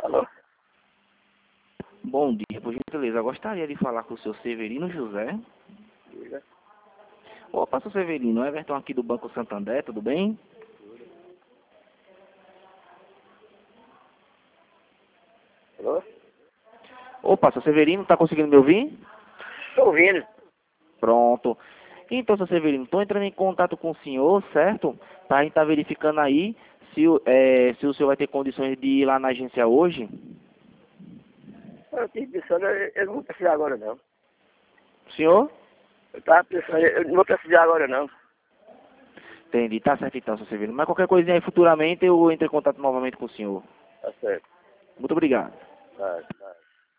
Alô? Bom dia, por gentileza. Eu gostaria de falar com o senhor Severino José. Diga. Opa, seu Severino, Everton aqui do Banco Santander, tudo bem? Alô? Opa, seu Severino, tá conseguindo me ouvir? Estou ouvindo. Pronto. Então, seu Severino, estou entrando em contato com o senhor, certo? Para a gente estar verificando aí se o senhor vai ter condições de ir lá na agência hoje. Eu tive pensando, eu não vou precisar agora não. Senhor? Eu estava pensando, eu não vou precisar agora não. Entendi, tá certo então, seu Severino. Mas qualquer coisinha aí futuramente eu entro em contato novamente com o senhor. Tá certo. Muito obrigado. Tá, tá.